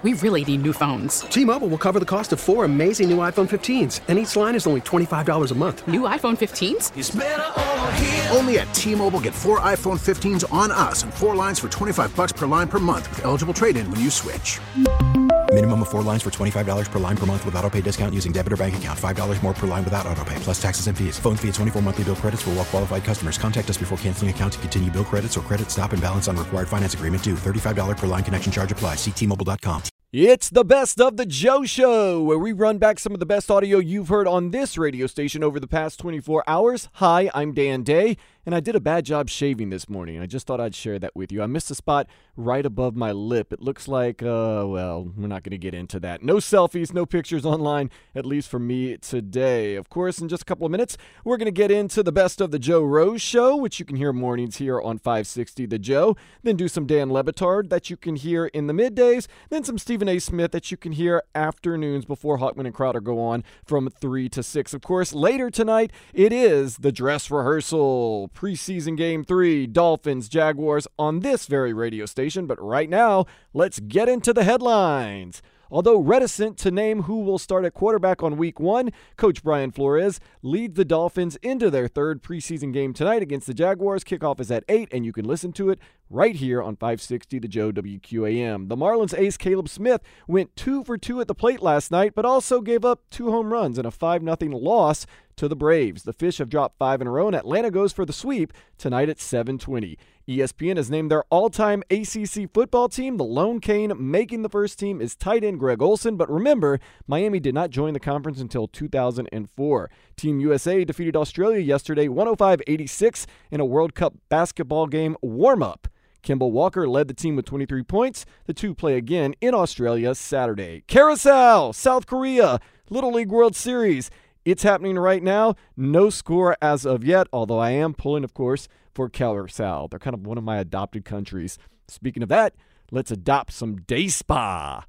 We really need new phones. T-Mobile will cover the cost of 4 amazing new iPhone 15s, and each line is only $25 a month. New iPhone 15s? It's better over here. Only at T-Mobile, get 4 iPhone 15s on us and 4 lines for $25 per line per month with eligible trade-in when you switch. Minimum of 4 lines for $25 per line per month with autopay discount using debit or bank account. $5 more per line without autopay, plus taxes and fees. Phone fee at 24 monthly bill credits for well-qualified customers. Contact us before canceling account to continue bill credits or credit stop and balance on required finance agreement due. $35 per line connection charge applies. See T-Mobile.com. It's the Best of the Joe Show, where we run back some of the best audio you've heard on this radio station over the past 24 hours. Hi, I'm Dan Day, and I did a bad job shaving this morning. I just thought I'd share that with you. I missed a spot right above my lip. It looks like, well, we're not going to get into that. No selfies, no pictures online, at least for me today. Of course, in just a couple of minutes, we're going to get into the Best of the Joe Rose Show, which you can hear mornings here on 560 The Joe. Then do some Dan Le Batard that you can hear in the middays. Then some Stephen A. Smith that you can hear afternoons before Hawkman and Crowder go on from 3 to 6. Of course, later tonight, it is the dress rehearsal. Preseason Game 3, Dolphins, Jaguars on this very radio station. But right now, let's get into the headlines. Although reticent to name who will start at quarterback on Week 1, Coach Brian Flores leads the Dolphins into their third preseason game tonight against the Jaguars. Kickoff is at 8, and you can listen to it right here on 560 The Joe WQAM. The Marlins ace Caleb Smith went 2 for 2 at the plate last night, but also gave up 2 home runs in a 5-0 loss to the Braves. The Fish have dropped 5 in a row, and Atlanta goes for the sweep tonight at 7:20. ESPN has named their all-time ACC football team. The lone cane making the first team is tight end Greg Olson, but remember, Miami did not join the conference until 2004. Team USA defeated Australia yesterday 105-86 in a World Cup basketball game warm-up. Kemba Walker led the team with 23 points. The two play again in Australia Saturday. Carousel, South Korea, Little League World Series. It's happening right now. No score as of yet, although I am pulling, of course, for Carousel. They're kind of one of my adopted countries. Speaking of that, let's adopt some day spa.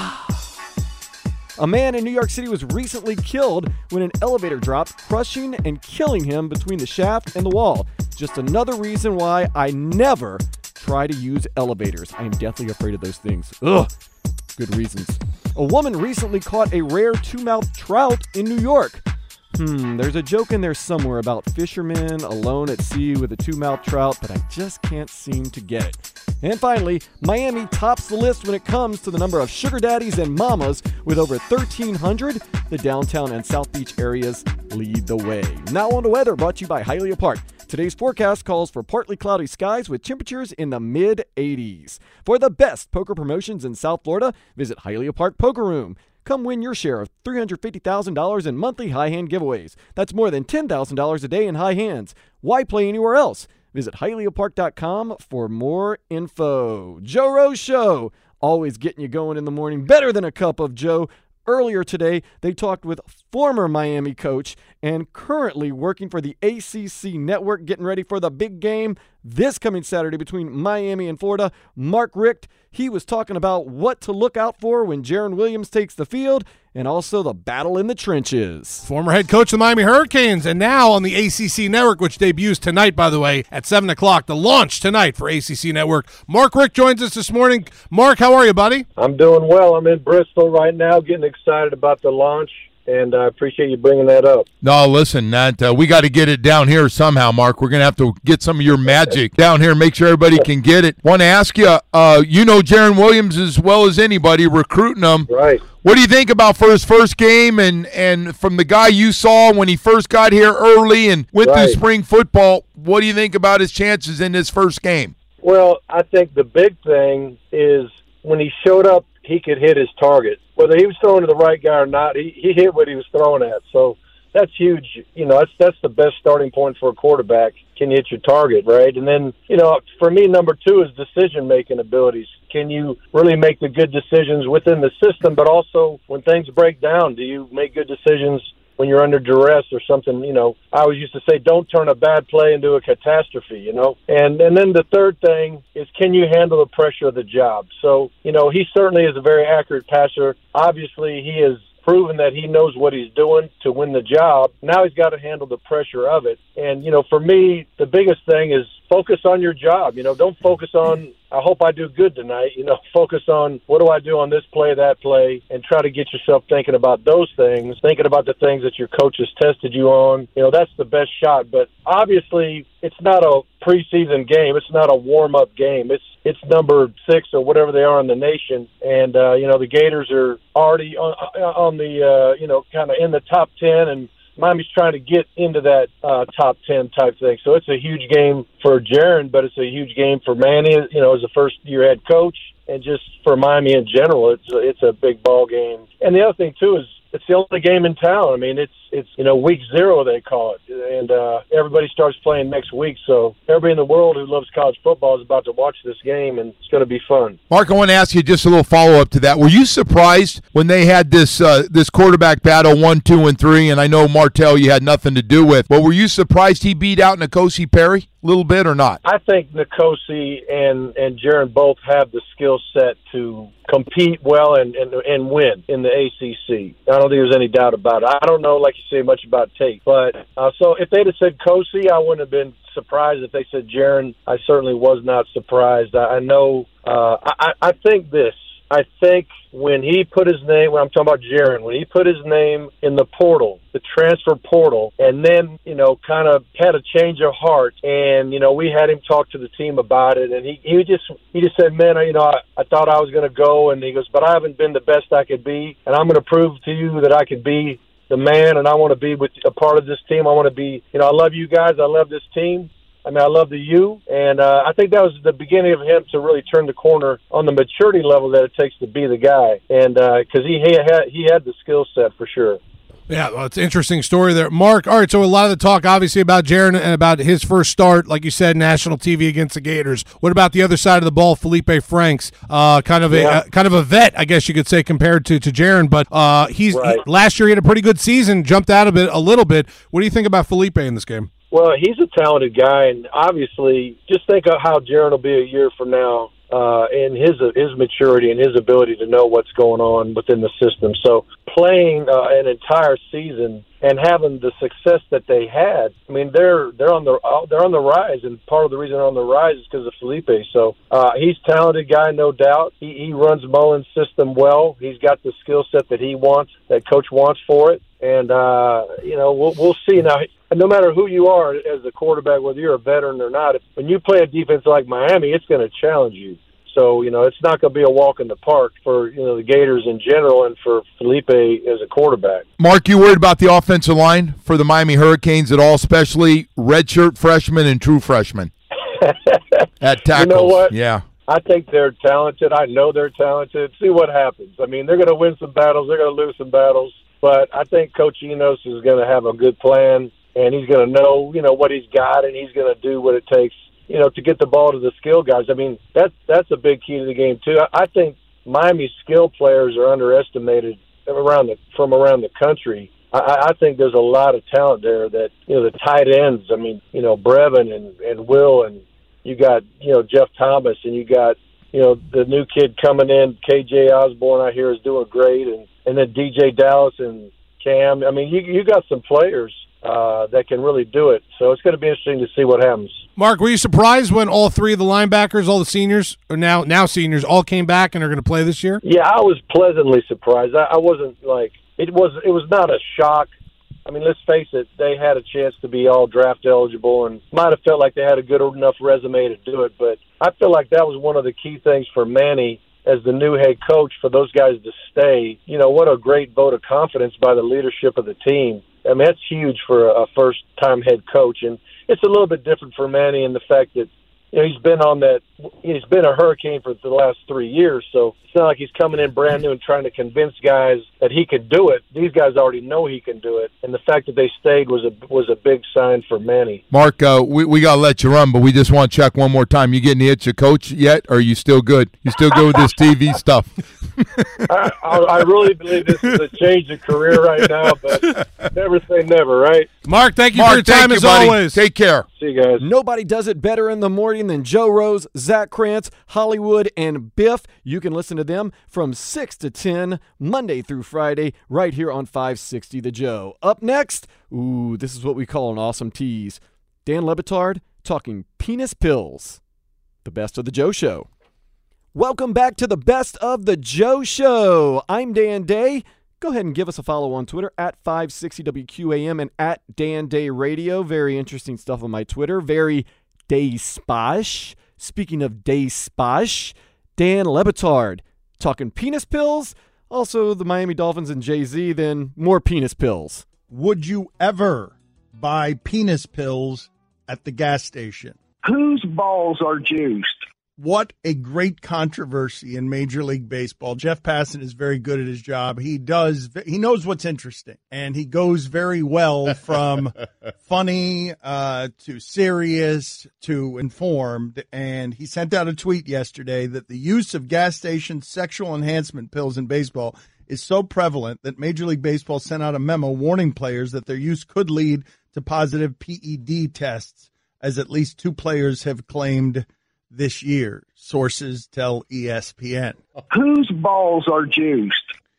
A man in New York City was recently killed when an elevator dropped, crushing and killing him between the shaft and the wall. Just another reason why I never try to use elevators. I am deathly afraid of those things. Ugh. Good reasons. A woman recently caught a rare two-mouthed trout in New York. There's a joke in there somewhere about fishermen alone at sea with a two-mouthed trout, but I just can't seem to get it. And finally, Miami tops the list when it comes to the number of sugar daddies and mamas with over 1,300. The downtown and South Beach areas lead the way. Now on to weather, brought to you by Hialeah Park. Today's forecast calls for partly cloudy skies with temperatures in the mid-80s. For the best poker promotions in South Florida, visit Hialeah Park Poker Room. Come win your share of $350,000 in monthly high hand giveaways. That's more than $10,000 a day in high hands. Why play anywhere else? Visit HialeahPark.com for more info. Joe Rose Show, always getting you going in the morning, better than a cup of Joe. Earlier today, they talked with former Miami coach and currently working for the ACC Network, getting ready for the big game this coming Saturday between Miami and Florida. Mark Richt, he was talking about what to look out for when Jarren Williams takes the field and also the battle in the trenches. Former head coach of the Miami Hurricanes, and now on the ACC Network, which debuts tonight, by the way, at 7 o'clock. The launch tonight for ACC Network. Mark Richt joins us this morning. Mark, how are you, buddy? I'm doing well. I'm in Bristol right now, getting excited about the launch, and I appreciate you bringing that up. No, listen, we got to get it down here somehow, Mark. We're going to have to get some of your magic down here, make sure everybody can get it. Want to ask you, you know Jarren Williams as well as anybody, recruiting him. Right. What do you think about for his first game and from the guy you saw when he first got here early and went through spring football, what do you think about his chances in his first game? Well, I think the big thing is when he showed up, he could hit his target. Whether he was throwing to the right guy or not, he hit what he was throwing at. So that's huge. You know, that's the best starting point for a quarterback. Can you hit your target, right? And then, you know, for me, number 2 is decision-making abilities. Can you really make the good decisions within the system, but also when things break down, do you make good decisions when you're under duress or something? You know, I always used to say, don't turn a bad play into a catastrophe, you know? And then the third thing is, can you handle the pressure of the job? So, you know, he certainly is a very accurate passer. Obviously, he has proven that he knows what he's doing to win the job. Now he's got to handle the pressure of it. And, you know, for me, the biggest thing is focus on your job. Don't focus on, I hope I do good tonight. Focus on what do I do on this play, that play, and try to get yourself thinking about those things, thinking about the things that your coach has tested you on. That's the best shot. But obviously, it's not a preseason game. It's not a warm-up game. It's number 6 or whatever they are in the nation. And, the Gators are already on the, kind of in the top 10, and Miami's trying to get into that top 10 type thing. So it's a huge game for Jaren, but it's a huge game for Manny, as a first-year head coach, and just for Miami in general. It's a big ball game. And the other thing, too, is it's the only game in town. I mean, it's week 0, they call it. And everybody starts playing next week. So everybody in the world who loves college football is about to watch this game, and it's going to be fun. Mark, I want to ask you just a little follow-up to that. Were you surprised when they had this quarterback battle 1, 2, and 3? And I know Martell you had nothing to do with, but were you surprised he beat out N'Kosi Perry a little bit or not? I think N'Kosi and Jaren both have the skill set to compete well and win in the ACC. I don't think there's any doubt about it. I don't know, like you say, much about Tate. But so if they'd have said Kosi, I wouldn't have been surprised. If they said Jaren, I certainly was not surprised. I know. I think this. I think when he put his name, when I'm talking about Jaren, when he put his name in the portal, the transfer portal, and then, kind of had a change of heart, and, we had him talk to the team about it, and he just said, man, I thought I was going to go, and he goes, but I haven't been the best I could be, and I'm going to prove to you that I could be the man, and I want to be with a part of this team. I want to be, I love you guys. I love this team. I mean, I love the U, and I think that was the beginning of him to really turn the corner on the maturity level that it takes to be the guy, and because he had the skill set for sure. Yeah, well, it's an interesting story there. Mark, all right, so a lot of the talk, obviously, about Jaren and about his first start, like you said, national TV against the Gators. What about the other side of the ball, Felipe Franks? Kind of a vet, I guess you could say, compared to Jaren, but last year he had a pretty good season, jumped out a little bit. What do you think about Felipe in this game? Well, he's a talented guy, and obviously, just think of how Jaren will be a year from now, and his maturity and his ability to know what's going on within the system. So playing an entire season and having the success that they had, I mean, they're on the rise, and part of the reason they're on the rise is because of Felipe. So he's a talented guy, no doubt. He runs Mullen's system well. He's got the skill set that he wants, that coach wants for it, and we'll see now. No matter who you are as a quarterback, whether you're a veteran or not, when you play a defense like Miami, it's going to challenge you. So, it's not going to be a walk in the park for, the Gators in general and for Felipe as a quarterback. Mark, you worried about the offensive line for the Miami Hurricanes at all, especially redshirt freshmen and true freshmen at tackles? You know what? Yeah. I think they're talented. I know they're talented. See what happens. I mean, they're going to win some battles. They're going to lose some battles. But I think Coach Enos is going to have a good plan, and he's going to know, what he's got, and he's going to do what it takes, to get the ball to the skill guys. I mean, that's a big key to the game, too. I think Miami's skill players are underestimated from around the country. I think there's a lot of talent there that, the tight ends, I mean, Brevin and Will, and you got, Jeff Thomas, and you got, the new kid coming in, KJ Osborne, I hear, is doing great, and then DJ Dallas and Cam. I mean, you got some players that can really do it. So it's going to be interesting to see what happens. Mark, were you surprised when all three of the linebackers, all the seniors, or now seniors, all came back and are going to play this year? Yeah, I was pleasantly surprised. I wasn't like it was not a shock. I mean, let's face it, they had a chance to be all draft eligible and might have felt like they had a good enough resume to do it. But I feel like that was one of the key things for Manny as the new head coach, for those guys to stay. What a great vote of confidence by the leadership of the team. I mean, that's huge for a first-time head coach. And it's a little bit different for Manny in the fact that he's been a Hurricane for the last 3 years, so it's not like he's coming in brand new and trying to convince guys that he can do it. These guys already know he can do it, and the fact that they stayed was a big sign for Manny. Mark, we got to let you run, but we just want to check one more time. You getting the itch of coach yet, or are you still good? You still good with this TV stuff? I really believe this is a change of career right now, but never say never, right? Mark, thank you for your time as always. Take care. See you guys. Nobody does it better in the morning than Joe Rose, Zach Krantz, Hollywood, and Biff. You can listen to them from 6 to 10, Monday through Friday, right here on 560 The Joe. Up next, this is what we call an awesome tease. Dan Le Batard talking penis pills. The Best of the Joe Show. Welcome back to the Best of the Joe Show. I'm Dan Day. Go ahead and give us a follow on Twitter at 560WQAM and at Dan Day Radio. Very interesting stuff on my Twitter. Very Day Spash. Speaking of Day Spash, Dan Le Batard talking penis pills. Also, the Miami Dolphins and Jay-Z, then more penis pills. Would you ever buy penis pills at the gas station? Whose balls are juiced? What a great controversy in Major League Baseball. Jeff Passan is very good at his job. He knows what's interesting, and he goes very well from funny to serious to informed. And he sent out a tweet yesterday that the use of gas station sexual enhancement pills in baseball is so prevalent that Major League Baseball sent out a memo warning players that their use could lead to positive PED tests, as at least 2 players have claimed this year. Sources tell ESPN. Whose balls are juiced?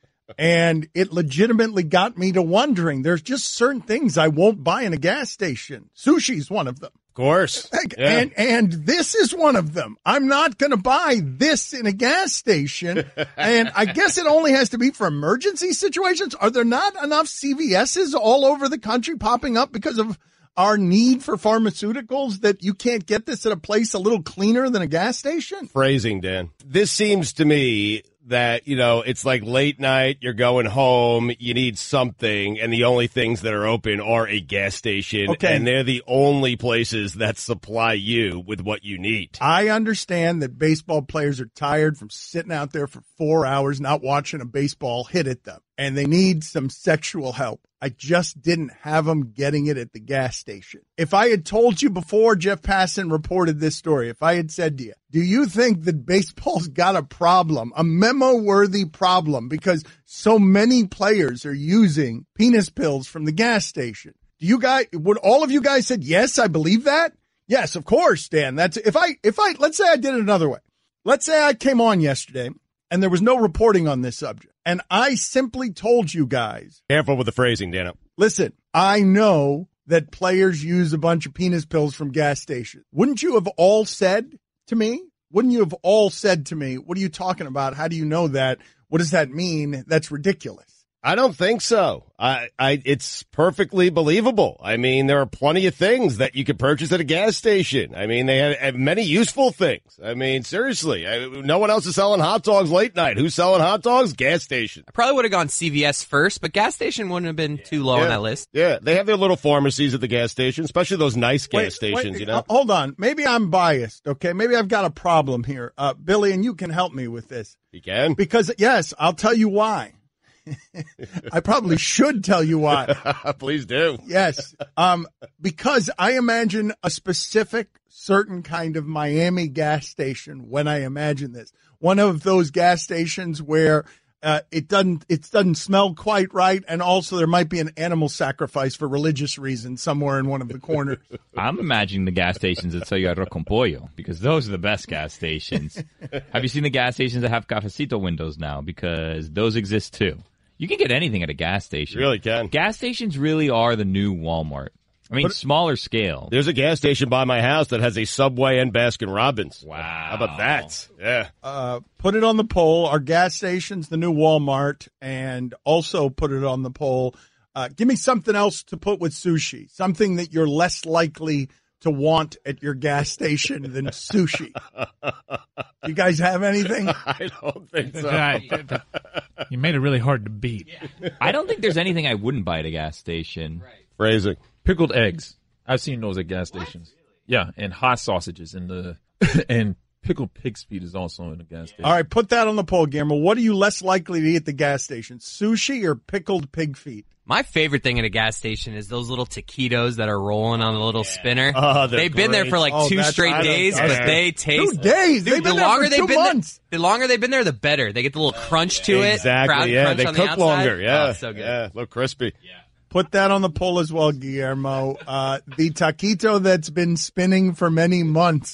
And it legitimately got me to wondering. There's just certain things I won't buy in a gas station. Sushi's one of them. Of course. Yeah. And this is one of them. I'm not going to buy this in a gas station. And I guess it only has to be for emergency situations. Are there not enough CVS's all over the country popping up because of our need for pharmaceuticals that you can't get this at a place a little cleaner than a gas station? Phrasing, Dan. This seems to me that, it's like late night, you're going home, you need something, and the only things that are open are a gas station, and they're the only places that supply you with what you need. I understand that baseball players are tired from sitting out there for 4 hours not watching a baseball hit at them, and they need some sexual help. I just didn't have them getting it at the gas station. If I had told you before Jeff Passan reported this story, if I had said to you, do you think that baseball's got a problem, a memo-worthy problem, because so many players are using penis pills from the gas station? Would all of you guys said, yes, I believe that? Yes, of course, Dan. That's if I let's say I did it another way. Let's say I came on yesterday and there was no reporting on this subject, and I simply told you guys. Careful with the phrasing, Dano. Listen, I know that players use a bunch of penis pills from gas stations. Wouldn't you have all said to me? Wouldn't you have all said to me, what are you talking about? How do you know that? What does that mean? That's ridiculous. I don't think so. It's perfectly believable. I mean, there are plenty of things that you could purchase at a gas station. I mean, they have many useful things. I mean, seriously, no one else is selling hot dogs late night. Who's selling hot dogs? Gas station. I probably would have gone CVS first, but gas station wouldn't have been too low on that list. Yeah, they have their little pharmacies at the gas station, especially those nice gas stations, Hold on. Maybe I'm biased, okay? Maybe I've got a problem here. Billy, and you can help me with this. You can? Because, yes, I'll tell you why. I probably should tell you why. Please do. Yes. Because I imagine a specific certain kind of Miami gas station when I imagine this. One of those gas stations where it doesn't smell quite right, and also there might be an animal sacrifice for religious reasons somewhere in one of the corners. I'm imagining the gas stations that sell you arroz con pollo, because those are the best gas stations. Have you seen the gas stations that have cafecito windows now? Because those exist too. You can get anything at a gas station. You really can. Gas stations really are the new Walmart. I mean, smaller scale. There's a gas station by my house that has a Subway and Baskin-Robbins. Wow. How about that? Yeah. Put it on the poll. Are gas stations the new Walmart? And also put it on the poll. Give me something else to put with sushi. Something that you're less likely to want at your gas station than sushi. You guys have anything? I don't think so. You made it really hard to beat. I don't think there's anything I wouldn't buy at a gas station. Right. Phrasing. Pickled eggs. I've seen those at gas stations. Yeah, and hot sausages and pickled pig's feet is also in the gas station. All right, put that on the poll, Guillermo. What are you less likely to eat at the gas station, sushi or pickled pig feet? My favorite thing at a gas station is those little taquitos that are rolling on a little spinner. Oh, they've been there for like 2 straight days, but they taste. 2 days? They've been there for 2 months. The longer they've been there, the better. They get the little crunch to it. Exactly, yeah. Crunch They on the cook outside. longer, yeah. Oh, so good. Yeah, a little crispy. Yeah. Put that on the poll as well, Guillermo. The taquito that's been spinning for many months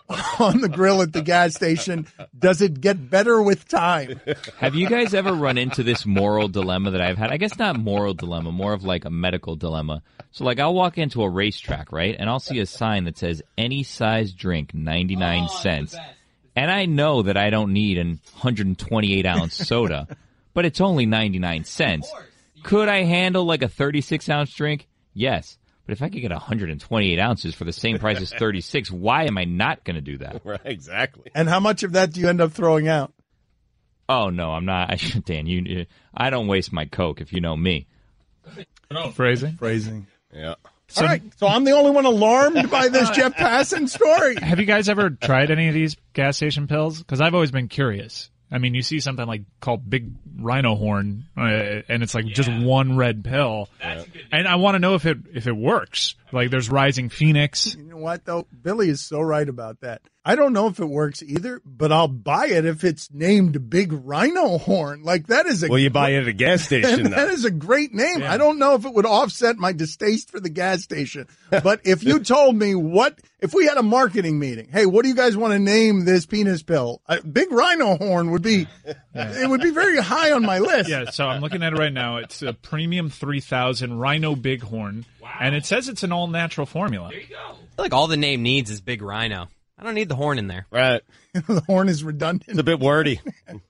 on the grill at the gas station. Does it get better with time? Have you guys ever run into this moral dilemma that I've had? I guess not moral dilemma, more of like a medical dilemma. So like I'll walk into a racetrack, right? And I'll see a sign that says any size drink, 99 cents. And I know that I don't need an 128-ounce soda, but it's only 99 cents. Could I handle like a 36-ounce drink? Yes. But if I could get 128 ounces for the same price as 36, why am I not going to do that? Right, exactly. And how much of that do you end up throwing out? Oh, no, I'm not. Dan, I don't waste my Coke if you know me. Phrasing. Yeah. All right, so I'm the only one alarmed by this Jeff Passan story. Have you guys ever tried any of these gas station pills? Because I've always been curious. I mean, you see something like called Big Rhino Horn, and it's like just one red pill. And I want to know if it works. Like there's Rising Phoenix. You know what, though? Billy is so right about that. I don't know if it works either, but I'll buy it if it's named Big Rhino Horn. Like that is Well, you buy it at a gas station. That is a great name. Yeah. I don't know if it would offset my distaste for the gas station. But if you told me if we had a marketing meeting, hey, what do you guys want to name this penis pill? Big Rhino Horn would be, it would be very high on my list. Yeah, so I'm looking at it right now. It's a Premium 3000 Rhino Bighorn, and it says it's an all-natural formula. There you go. I feel like all the name needs is Big Rhino. I don't need the horn in there. Right. The horn is redundant. It's a bit wordy.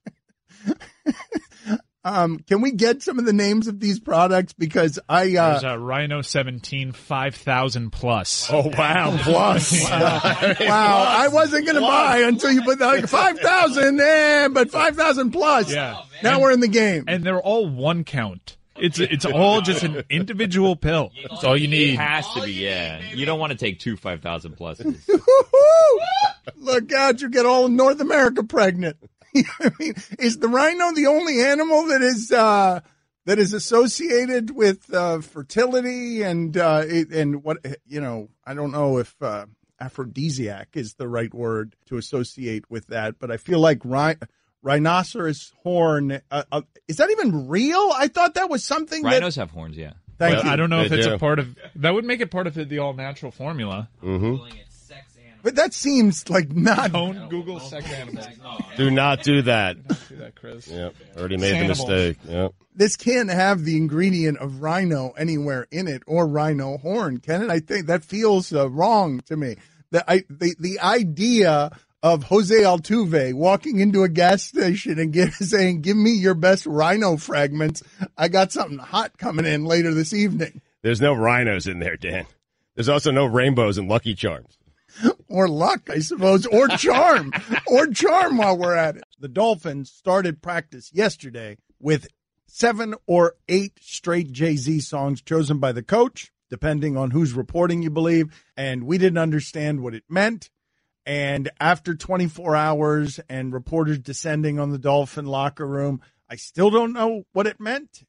Can we get some of the names of these products? Because there's a Rhino 17 5000 plus. Oh, wow. Plus. Wow. I wasn't going to buy until you put like 5,000 but 5,000 plus. Yeah. Now we're in the game. And they're all one count. It's all just an individual pill. That's all you need. It has to be, yeah. You don't want to take two 5,000 pluses. Look out, you get all of North America pregnant. I mean, is the rhino the only animal that is associated with fertility and what, I don't know if aphrodisiac is the right word to associate with that, but I feel like rhinoceros horn, is that even real? I thought that was something Rhinos have horns, yeah. Thank you. I don't know if it's a part of, that would make it part of the all-natural formula. Mm-hmm. But that seems like not. Don't Google sex animals. Do not do that. Do that, Chris. Yep. Already made the mistake. Yep. This can't have the ingredient of rhino anywhere in it or rhino horn, can it? I think that feels wrong to me. The idea of Jose Altuve walking into a gas station and saying, "Give me your best rhino fragments. I got something hot coming in later this evening." There's no rhinos in there, Dan. There's also no rainbows and Lucky Charms. Or luck, I suppose, or charm, while we're at it. The Dolphins started practice yesterday with 7 or 8 straight Jay-Z songs chosen by the coach, depending on whose reporting you believe, and we didn't understand what it meant. And after 24 hours and reporters descending on the Dolphin locker room, I still don't know what it meant.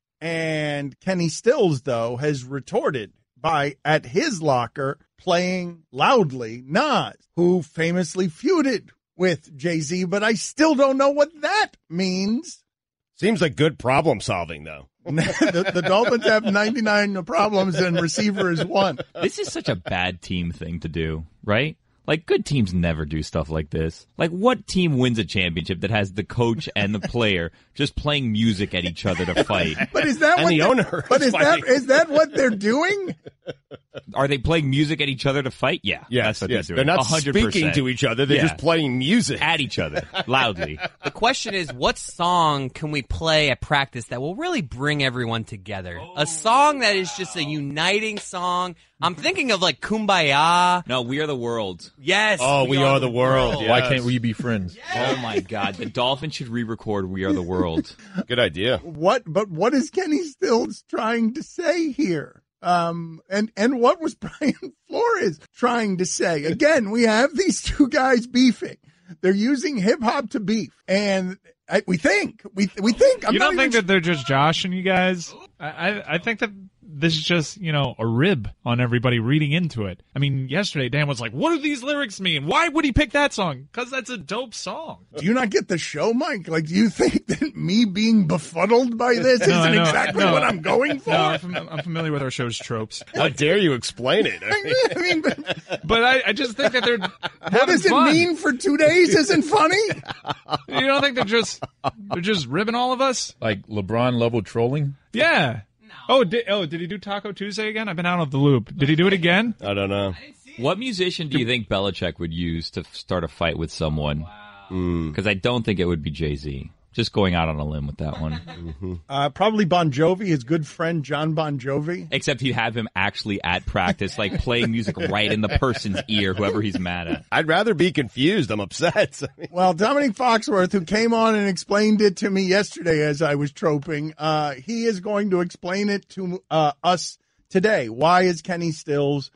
And Kenny Stills, though, has retorted by, at his locker, playing loudly Nas, who famously feuded with Jay-Z, but I still don't know what that means. Seems like good problem solving, though. the Dolphins have 99 problems and receiver is 1. This is such a bad team thing to do, right? Like, good teams never do stuff like this. Like, what team wins a championship that has the coach and the player just playing music at each other to fight? But is that and the owner? But is that what they're doing? Are they playing music at each other to fight? Yeah, yes, that's what yes. they're doing. They're not 100%. speaking to each other. They're just playing music at each other loudly. The question is, what song can we play at practice that will really bring everyone together? A song that is just a uniting song. I'm thinking of like Kumbaya. No, We Are the World. Yes. Oh, We Are the World. Yes. Why can't we be friends? Yes. Oh my God, the Dolphins should re-record We Are the World. Good idea. But what is Kenny Stills trying to say here? And what was Brian Flores trying to say? Again, we have these two guys beefing. They're using hip hop to beef, and we think. You don't think that they're just joshing you guys? I think that this is just, a rib on everybody reading into it. I mean, yesterday Dan was like, what do these lyrics mean? Why would he pick that song? Because that's a dope song. Do you not get the show, Mike? Like, do you think that me being befuddled by this isn't exactly what I'm going for? No, I'm familiar with our show's tropes. How dare you explain it? I mean, but I just think that they're what does it mean for 2 days isn't funny? You don't think they're just ribbing all of us? Like LeBron level trolling? Yeah. No. Did he do Taco Tuesday again? I've been out of the loop. Did he do it again? I don't know. What musician do you think Belichick would use to start a fight with someone? Because I don't think it would be Jay-Z. Just going out on a limb with that one. Probably Bon Jovi, his good friend John Bon Jovi. Except he'd have him actually at practice, like playing music right in the person's ear, whoever he's mad at. I'd rather be confused. I'm upset. Well, Dominic Foxworth, who came on and explained it to me yesterday as I was troping, he is going to explain it to us today. Why is Kenny Stills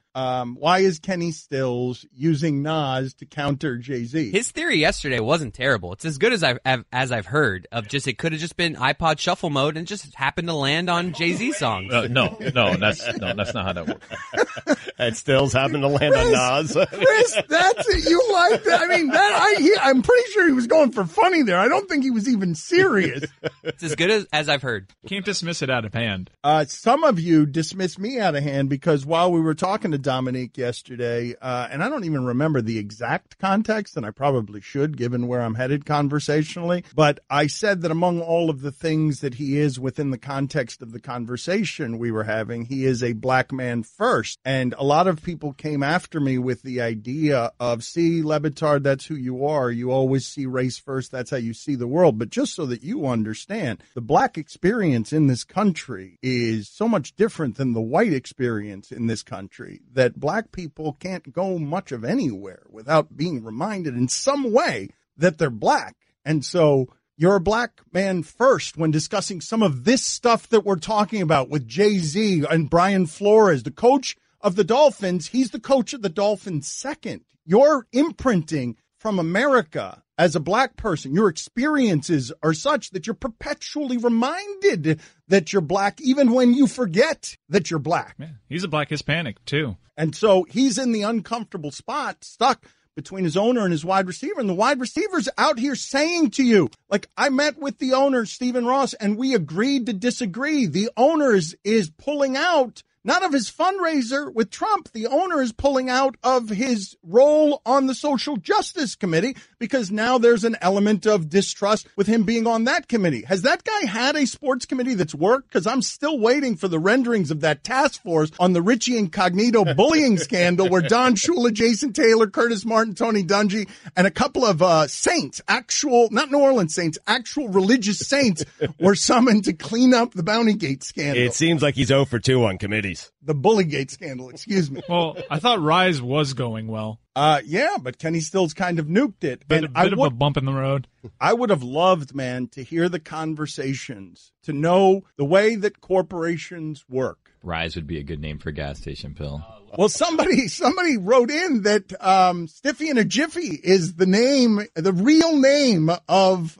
using Nas to counter Jay-Z? His theory yesterday wasn't terrible. It's as good as I've heard of just it could have just been iPod shuffle mode and just happened to land on Jay-Z songs. No, that's not how that works. And Stills happened to land on Nas. Chris, that's it. You like that? I mean, I'm pretty sure he was going for funny there. I don't think he was even serious. It's as good as I've heard. Can't dismiss it out of hand. Some of you dismissed me out of hand because while we were talking to Dominique yesterday, and I don't even remember the exact context, and I probably should given where I'm headed conversationally, but I said that among all of the things that he is within the context of the conversation we were having, he is a black man first. And a lot of people came after me with the idea of, see, Le Batard, that's who you are. You always see race first. That's how you see the world. But just so that you understand, the black experience in this country is so much different than the white experience in this country that black people can't go much of anywhere without being reminded in some way that they're black. And so you're a black man first when discussing some of this stuff that we're talking about with Jay-Z and Brian Flores, the coach of the Dolphins. He's the coach of the Dolphins second. You're imprinting from America as a black person. Your experiences are such that you're perpetually reminded that you're black, even when you forget that you're black. Yeah, he's a black Hispanic, too. And so he's in the uncomfortable spot, stuck between his owner and his wide receiver. And the wide receiver's out here saying to you, like, I met with the owner, Stephen Ross, and we agreed to disagree. The owner is pulling out, not of his fundraiser with Trump. The owner is pulling out of his role on the Social Justice Committee because now there's an element of distrust with him being on that committee. Has that guy had a sports committee that's worked? Because I'm still waiting for the renderings of that task force on the Richie Incognito bullying scandal where Don Shula, Jason Taylor, Curtis Martin, Tony Dungy, and a couple of saints, actual, not New Orleans saints, actual religious saints were summoned to clean up the Bountygate scandal. It seems like he's 0 for 2 on committees. The Bullygate scandal, excuse me. Well, I thought Rise was going well. Yeah, but Kenny Stills kind of nuked it. Bit of a bump in the road. I would have loved, man, to hear the conversations, to know the way that corporations work. Rise would be a good name for a gas station pill. Well, somebody wrote in that Stiffy and a Jiffy is the name, the real name of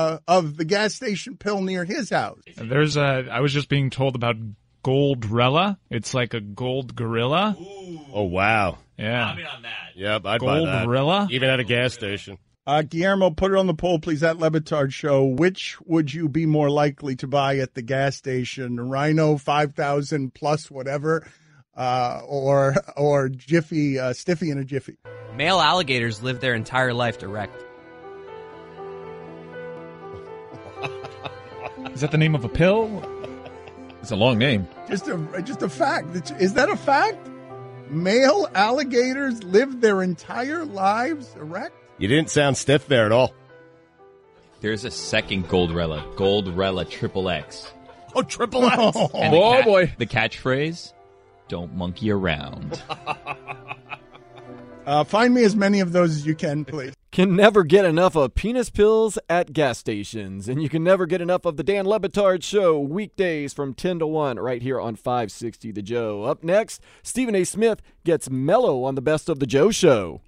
the gas station pill near his house. And I was just being told about Goldrella. It's like a gold gorilla. Ooh. Oh, wow. Yeah. I'm in on that. Yep, I'd buy that. Goldrella? Even at a gas station. Guillermo, put it on the poll, please, at Le Batard Show. Which would you be more likely to buy at the gas station? Rhino 5,000 plus whatever, or Jiffy, Stiffy and a Jiffy? Male alligators live their entire life erect. Is that the name of a pill? It's a long name. Just a fact. Is that a fact? Male alligators live their entire lives erect? You didn't sound stiff there at all. There's a second Goldrella. Goldrella XXX. Oh, triple X. And boy. The catchphrase, don't monkey around. Find me as many of those as you can, please. Can never get enough of penis pills at gas stations. And you can never get enough of the Dan Le Batard Show weekdays from 10 to 1 right here on 560 The Joe. Up next, Stephen A. Smith gets mellow on the Best of the Joe Show.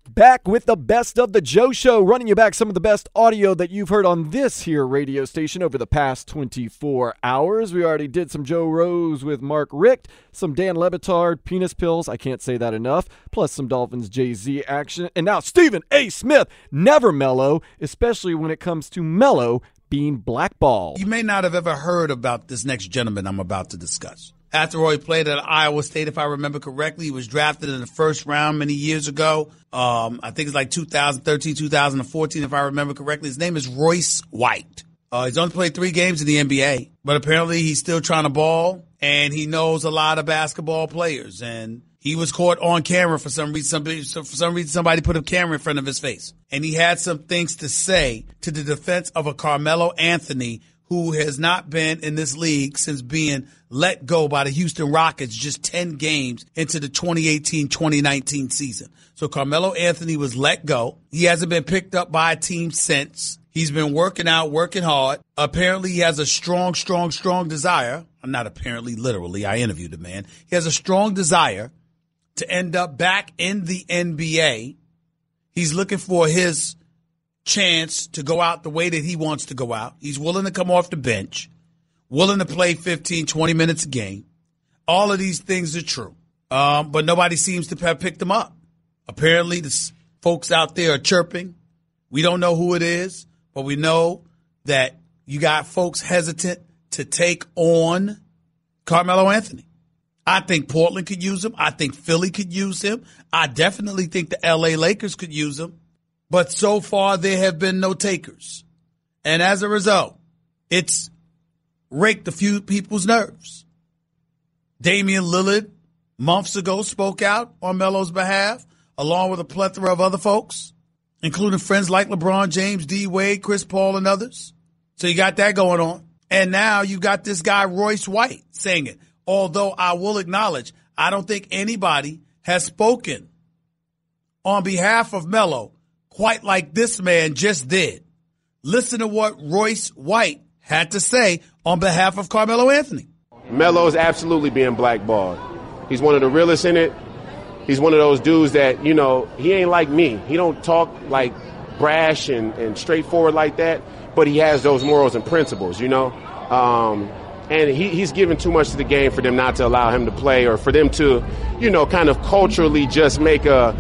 Back with the Best of the Joe Show, running you back some of the best audio that you've heard on this here radio station over the past 24 hours. We already did some Joe Rose with Mark Richt, some Dan Le Batard, penis pills, I can't say that enough, plus some Dolphins Jay-Z action. And now Stephen A. Smith, never mellow, especially when it comes to mellow being blackballed. You may not have ever heard about this next gentleman I'm about to discuss. After all, he played at Iowa State, if I remember correctly. He was drafted in the first round many years ago. I think it's like 2013, 2014, if I remember correctly. His name is Royce White. He's only played 3 games in the NBA, but apparently he's still trying to ball, and he knows a lot of basketball players. And he was caught on camera for some reason. Somebody put a camera in front of his face, and he had some things to say to the defense of a Carmelo Anthony who has not been in this league since being let go by the Houston Rockets just 10 games into the 2018-2019 season. So Carmelo Anthony was let go. He hasn't been picked up by a team since. He's been working out, working hard. Apparently he has a strong desire. Not apparently, literally. I interviewed the man. He has a strong desire to end up back in the NBA. He's looking for his chance to go out the way that he wants to go out. He's willing to come off the bench, willing to play 15, 20 minutes a game. All of these things are true. But nobody seems to have picked him up. Apparently, the folks out there are chirping. We don't know who it is, but we know that you got folks hesitant to take on Carmelo Anthony. I think Portland could use him. I think Philly could use him. I definitely think the LA Lakers could use him. But so far, there have been no takers. And as a result, it's raked a few people's nerves. Damian Lillard, months ago, spoke out on Melo's behalf, along with a plethora of other folks, including friends like LeBron James, D. Wade, Chris Paul, and others. So you got that going on. And now you got this guy, Royce White, saying it. Although I will acknowledge, I don't think anybody has spoken on behalf of Melo quite like this man just did. Listen to what Royce White had to say on behalf of Carmelo Anthony. Melo's absolutely being blackballed. He's one of the realest in it. He's one of those dudes that, you know, he ain't like me. He don't talk like brash and straightforward like that, but he has those morals and principles, you know. And he's given too much to the game for them not to allow him to play, or for them to, you know, kind of culturally just make a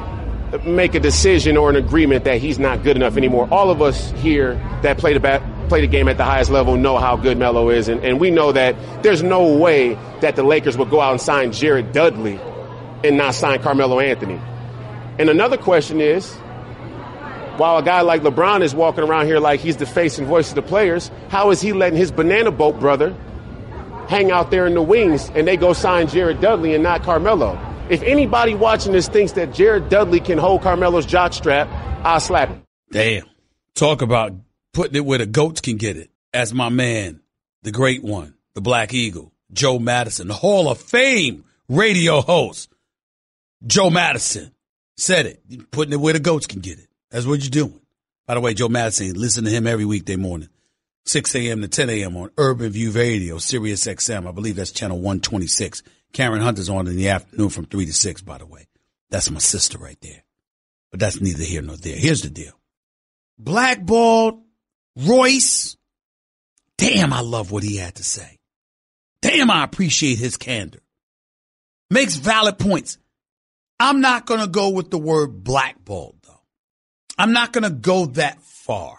decision or an agreement that he's not good enough anymore. All of us here that play the game at the highest level know how good Melo is, and we know that there's no way that the Lakers would go out and sign Jared Dudley and not sign Carmelo Anthony. And another question is, while a guy like LeBron is walking around here like he's the face and voice of the players, how is he letting his banana boat brother hang out there in the wings and they go sign Jared Dudley and not Carmelo? If anybody watching this thinks that Jared Dudley can hold Carmelo's jockstrap, I'll slap him. Damn. Talk about putting it where the goats can get it. As my man, the great one, the Black Eagle, Joe Madison, the Hall of Fame radio host, Joe Madison, said it. You're putting it where the goats can get it. That's what you're doing. By the way, Joe Madison, listen to him every weekday morning, 6 a.m. to 10 a.m. on Urban View Radio, Sirius XM. I believe that's channel 126. Karen Hunter's on in the afternoon from 3 to 6, by the way. That's my sister right there. But that's neither here nor there. Here's the deal. Blackballed Royce. Damn, I love what he had to say. Damn, I appreciate his candor. Makes valid points. I'm not going to go with the word blackballed, though. I'm not going to go that far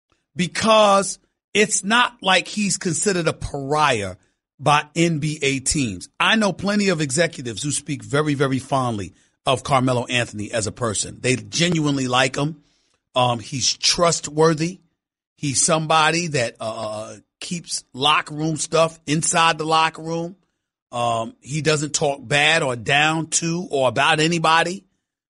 because it's not like he's considered a pariah by NBA teams. I know plenty of executives who speak very, very fondly of Carmelo Anthony as a person. They genuinely like him. He's trustworthy. He's somebody that keeps locker room stuff inside the locker room. He doesn't talk bad or down to or about anybody.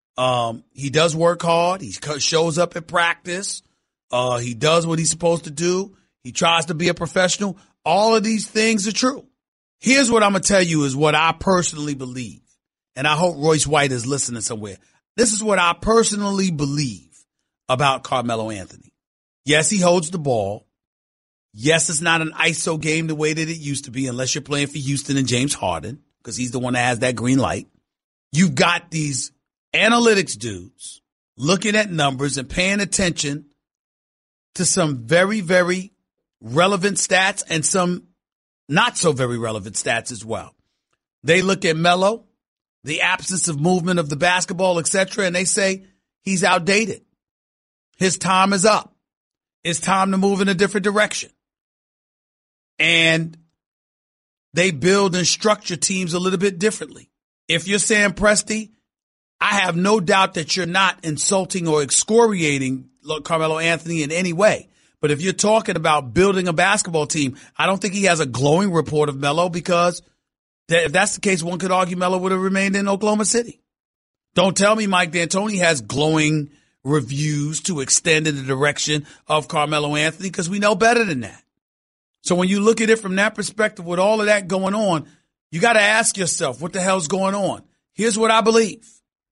He does work hard. He shows up at practice. He does what he's supposed to do. He tries to be a professional. All of these things are true. Here's what I'm going to tell you is what I personally believe. And I hope Royce White is listening somewhere. This is what I personally believe about Carmelo Anthony. Yes, he holds the ball. Yes, it's not an ISO game the way that it used to be unless you're playing for Houston and James Harden because he's the one that has that green light. You've got these analytics dudes looking at numbers and paying attention to some very, very relevant stats and some not so very relevant stats as well. They look at Melo, the absence of movement of the basketball, etc., and they say he's outdated. His time is up. It's time to move in a different direction. And they build and structure teams a little bit differently. If you're Sam Presti, I have no doubt that you're not insulting or excoriating Carmelo Anthony in any way. But if you're talking about building a basketball team, I don't think he has a glowing report of Melo, because if that's the case, one could argue Melo would have remained in Oklahoma City. Don't tell me Mike D'Antoni has glowing reviews to extend in the direction of Carmelo Anthony, because we know better than that. So when you look at it from that perspective, with all of that going on, you got to ask yourself, what the hell's going on? Here's what I believe.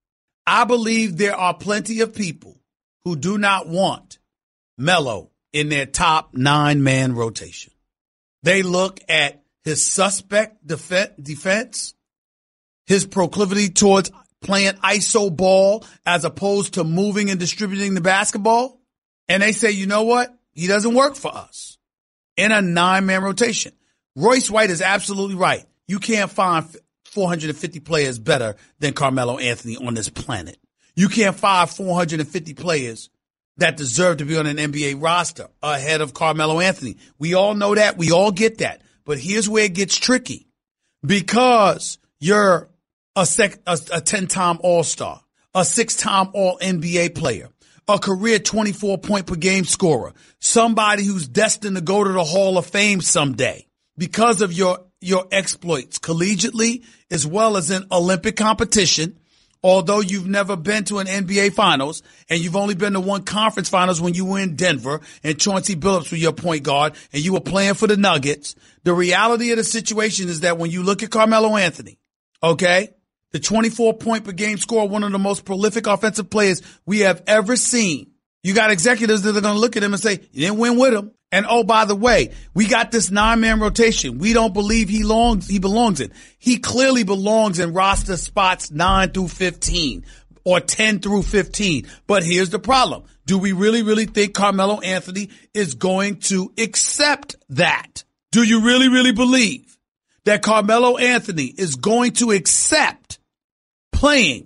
I believe there are plenty of people who do not want Melo in their top 9-man rotation. They look at his suspect defense, his proclivity towards playing iso ball as opposed to moving and distributing the basketball, and they say, you know what? He doesn't work for us in a 9-man rotation. Royce White is absolutely right. You can't find 450 players better than Carmelo Anthony on this planet. You can't find 450 players that deserve to be on an NBA roster ahead of Carmelo Anthony. We all know that. We all get that. But here's where it gets tricky. Because you're a 10-time All-Star, a 6-time All-NBA player, a career 24-point-per-game scorer, somebody who's destined to go to the Hall of Fame someday because of your exploits collegiately as well as in Olympic competition. Although you've never been to an NBA Finals and you've only been to one conference finals when you were in Denver and Chauncey Billups was your point guard and you were playing for the Nuggets, the reality of the situation is that when you look at Carmelo Anthony, okay, the 24-point-per-game scorer, one of the most prolific offensive players we have ever seen, you got executives that are going to look at him and say, you didn't win with him. And oh, by the way, we got this 9-man rotation. We don't believe he belongs in. He clearly belongs in roster spots 9 through 15 or 10 through 15. But here's the problem. Do we really, really think Carmelo Anthony is going to accept that? Do you really, really believe that Carmelo Anthony is going to accept playing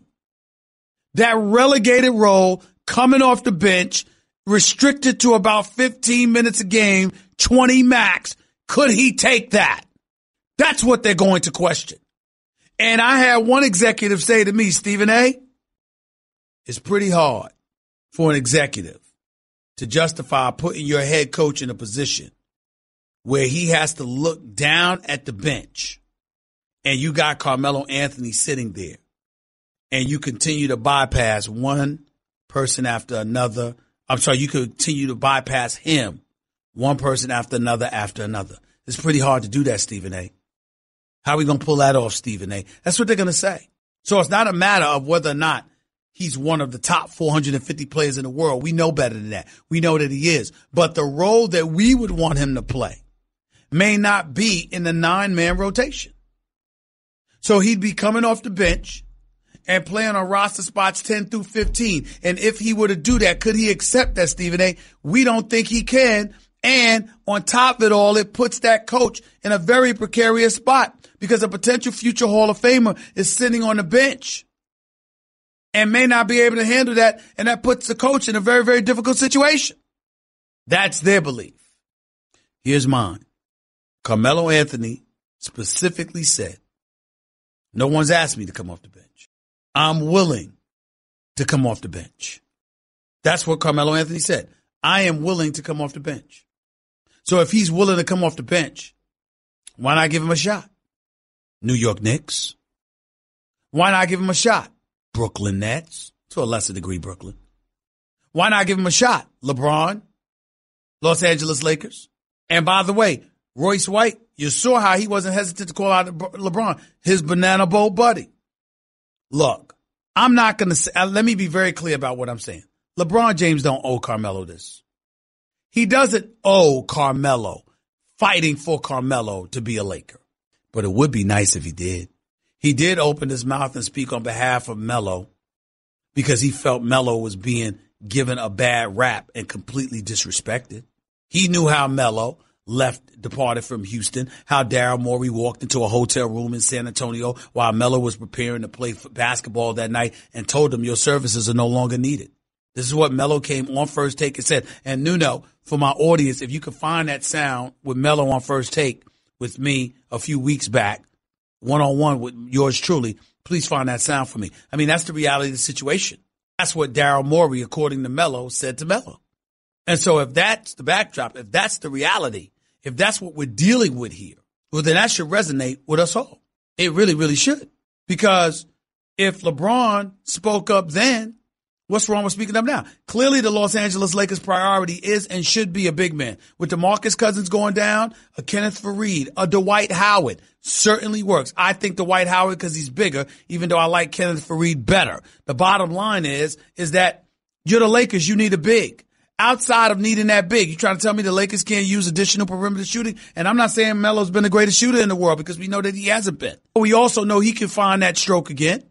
that relegated role, coming off the bench, restricted to about 15 minutes a game, 20 max? Could he take that? That's what they're going to question. And I had one executive say to me, Stephen A., it's pretty hard for an executive to justify putting your head coach in a position where he has to look down at the bench and you got Carmelo Anthony sitting there and you continue to bypass one person after another. I'm sorry, you continue to bypass him, one person after another after another. It's pretty hard to do that, Stephen A. How are we going to pull that off, Stephen A? That's what they're going to say. So it's not a matter of whether or not he's one of the top 450 players in the world. We know better than that. We know that he is. But the role that we would want him to play may not be in the 9-man rotation. So he'd be coming off the bench and playing on roster spots 10 through 15. And if he were to do that, could he accept that, Stephen A? We don't think he can. And on top of it all, it puts that coach in a very precarious spot because a potential future Hall of Famer is sitting on the bench and may not be able to handle that. And that puts the coach in a very, very difficult situation. That's their belief. Here's mine. Carmelo Anthony specifically said, no one's asked me to come off the bench. I'm willing to come off the bench. That's what Carmelo Anthony said. I am willing to come off the bench. So if he's willing to come off the bench, why not give him a shot? New York Knicks. Why not give him a shot? Brooklyn Nets. To a lesser degree, Brooklyn. Why not give him a shot? LeBron. Los Angeles Lakers. And by the way, Royce White, you saw how he wasn't hesitant to call out LeBron, his banana boat buddy. Look, I'm not going to say, let me be very clear about what I'm saying. LeBron James don't owe Carmelo this. He doesn't owe Carmelo fighting for Carmelo to be a Laker. But it would be nice if he did. He did open his mouth and speak on behalf of Melo because he felt Melo was being given a bad rap and completely disrespected. He knew how Melo departed from Houston, how Daryl Morey walked into a hotel room in San Antonio while Melo was preparing to play basketball that night and told him, your services are no longer needed. This is what Melo came on First Take and said. And Nuno, for my audience, if you could find that sound with Melo on First Take with me a few weeks back, one-on-one with yours truly, please find that sound for me. I mean, that's the reality of the situation. That's what Daryl Morey, according to Melo, said to Melo. And so if that's the backdrop, if that's the reality, if that's what we're dealing with here, well, then that should resonate with us all. It really, really should. Because if LeBron spoke up then, what's wrong with speaking up now? Clearly, the Los Angeles Lakers' priority is and should be a big man. With DeMarcus Cousins going down, a Kenneth Faried, a Dwight Howard certainly works. I think Dwight Howard because he's bigger, even though I like Kenneth Faried better. The bottom line is that you're the Lakers. You need a big. Outside of needing that big, you trying to tell me the Lakers can't use additional perimeter shooting? And I'm not saying Melo's been the greatest shooter in the world because we know that he hasn't been. But we also know he can find that stroke again.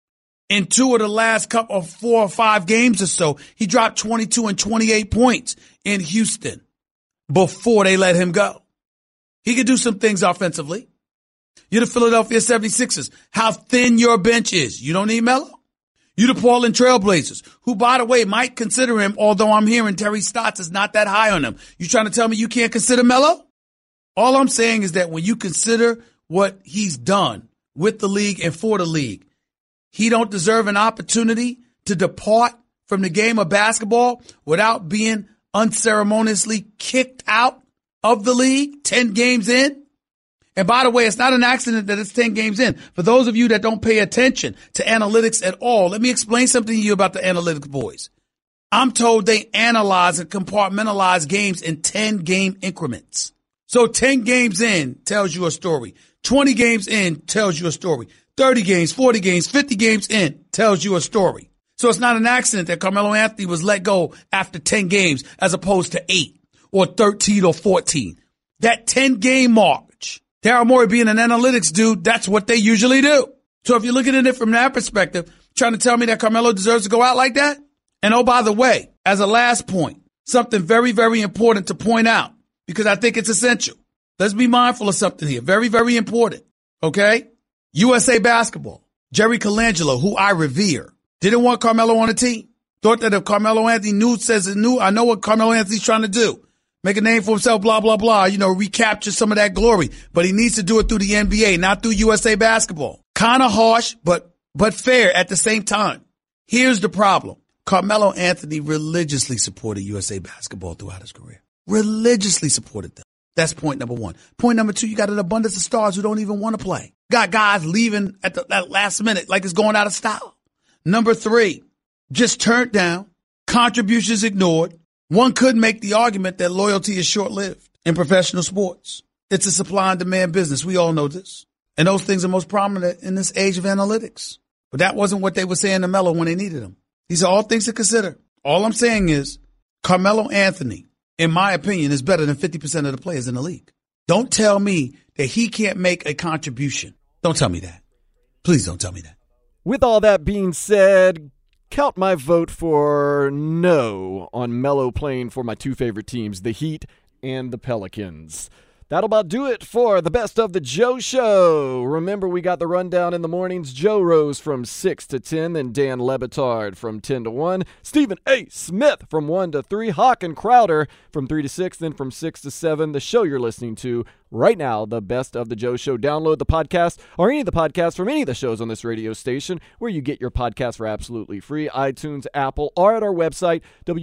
In 2 of the last couple of 4 or 5 games or so, he dropped 22 and 28 points in Houston before they let him go. He could do some things offensively. You're the Philadelphia 76ers. How thin your bench is. You don't need Melo. You the Portland Trailblazers, who, by the way, might consider him, although I'm hearing Terry Stotts is not that high on him. You trying to tell me you can't consider Melo? All I'm saying is that when you consider what he's done with the league and for the league, he don't deserve an opportunity to depart from the game of basketball without being unceremoniously kicked out of the league 10 games in. And by the way, it's not an accident that it's 10 games in. For those of you that don't pay attention to analytics at all, let me explain something to you about the analytics boys. I'm told they analyze and compartmentalize games in 10-game increments. So 10 games in tells you a story. 20 games in tells you a story. 30 games, 40 games, 50 games in tells you a story. So it's not an accident that Carmelo Anthony was let go after 10 games as opposed to 8 or 13 or 14. That 10-game mark. Daryl Morey being an analytics dude, that's what they usually do. So if you're looking at it from that perspective, trying to tell me that Carmelo deserves to go out like that? And oh, by the way, as a last point, something very, very important to point out, because I think it's essential. Let's be mindful of something here. Very, very important. Okay? USA Basketball. Jerry Colangelo, who I revere, didn't want Carmelo on the team. Thought that if Carmelo Anthony knew, I know what Carmelo Anthony's trying to do. Make a name for himself, blah, blah, blah, recapture some of that glory. But he needs to do it through the NBA, not through USA Basketball. Kind of harsh, but fair at the same time. Here's the problem. Carmelo Anthony religiously supported USA Basketball throughout his career. Religiously supported them. That's point number 1. Point number 2, you got an abundance of stars who don't even want to play. Got guys leaving at that last minute like it's going out of style. Number 3, just turned down, contributions ignored. One could make the argument that loyalty is short-lived in professional sports. It's a supply and demand business. We all know this. And those things are most prominent in this age of analytics. But that wasn't what they were saying to Melo when they needed him. These are all things to consider. All I'm saying is Carmelo Anthony, in my opinion, is better than 50% of the players in the league. Don't tell me that he can't make a contribution. Don't tell me that. Please don't tell me that. With all that being said, count my vote for no on Melo playing for my 2 favorite teams, the Heat and the Pelicans. That'll about do it for the Best of the Joe Show. Remember, we got the rundown in the mornings. Joe Rose from 6 to 10, then Dan Lebitard from 10 to 1, Stephen A. Smith from 1 to 3, Hawk and Crowder from 3 to 6, then from 6 to 7, the show you're listening to right now, the Best of the Joe Show. Download the podcast or any of the podcasts from any of the shows on this radio station where you get your podcast for absolutely free, iTunes, Apple, or at our website,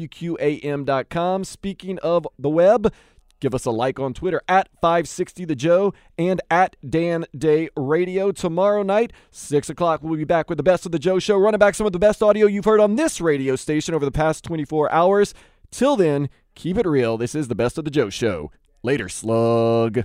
WQAM.com. Speaking of the web, give us a like on Twitter at 560thejoe and at Dan Day Radio. Tomorrow night, 6 o'clock, we'll be back with the Best of the Joe Show, running back some of the best audio you've heard on this radio station over the past 24 hours. Till then, keep it real. This is the Best of the Joe Show. Later, slug.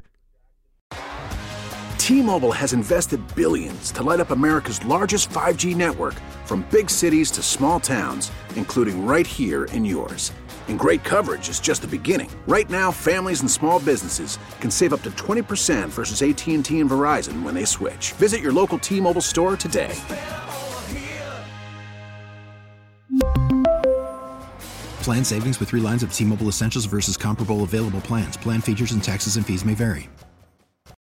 T-Mobile has invested billions to light up America's largest 5G network, from big cities to small towns, including right here in yours. And great coverage is just the beginning. Right now, families and small businesses can save up to 20% versus AT&T and Verizon when they switch. Visit your local T-Mobile store today. Plan savings with 3 lines of T-Mobile Essentials versus comparable available plans. Plan features and taxes and fees may vary.